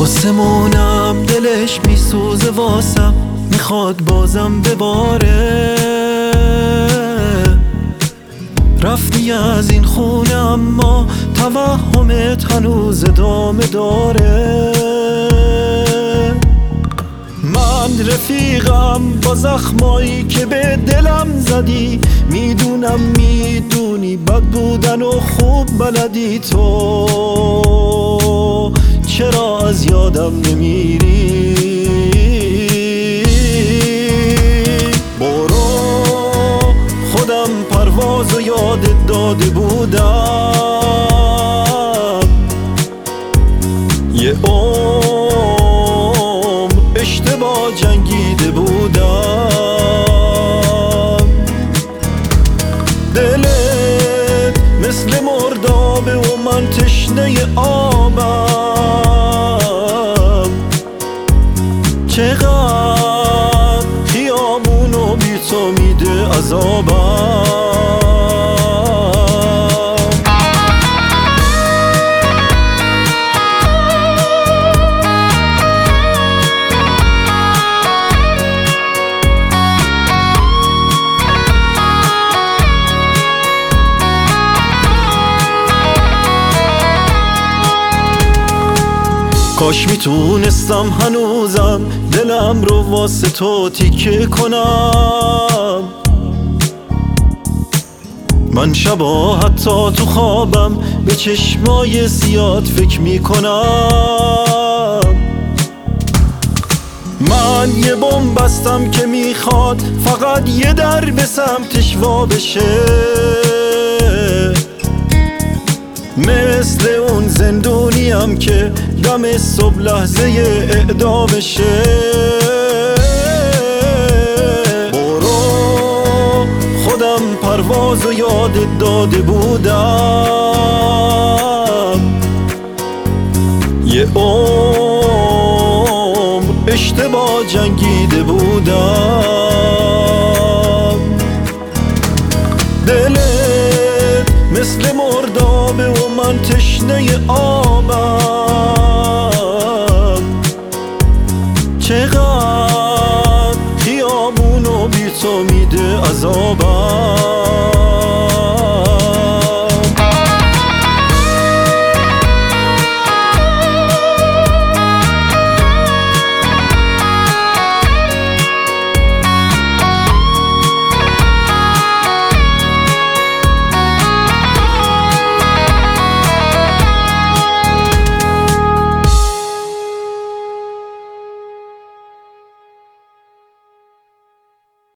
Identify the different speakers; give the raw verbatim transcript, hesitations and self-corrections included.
Speaker 1: آسمونم دلش میسوزه واسم، میخواد بازم بباره. رفتی از این خونه اما توهمت هنوز ادامه داره. من رفیقم با زخمایی که به دلم زدی، میدونم میدونی بد بودن و خوب بلدی. تو چرا از یادم نمیری؟ برو، خودم پرواز و یادت داده بودم. یه عمر اشتباه جنگیده بودم. دلت مثل مردابه و من تشنه آبم. چقدر خیابونو بی تو میده عذابم. کاش میتونستم هنوزم دلم رو واسه تو تیکه کنم. من شبا حتی تو خوابم به چشمای سیاد فکر میکنم. من یه بمب بستم که میخواد فقط یه در به سمتش وا بشه، مثل اون زندونیم که دم صبح لحظه اعدامشه. برو، خودم پرواز و یادت داده بودم. یه عمر اشتباه جنگیده بودم. دلت مثل مردابه و من تشنه آب.